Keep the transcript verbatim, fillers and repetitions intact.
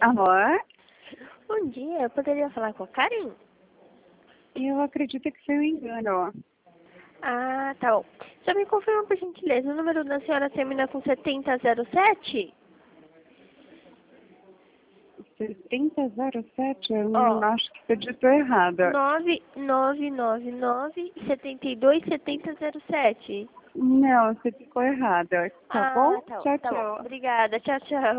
Alô? Bom dia, eu poderia falar com a Karen? Eu acredito que foi um engano. Ah, tá bom. Só me confirma, por gentileza, o número da senhora termina com setenta zero sete? setenta zero sete? Eu Ó, acho que você digitou errado. nove nove nove nove sete dois sete zero zero sete. Não, você ficou errada. Tá bom? Ah, tá bom, Tchau, tá bom. tchau. Obrigada, tchau, tchau.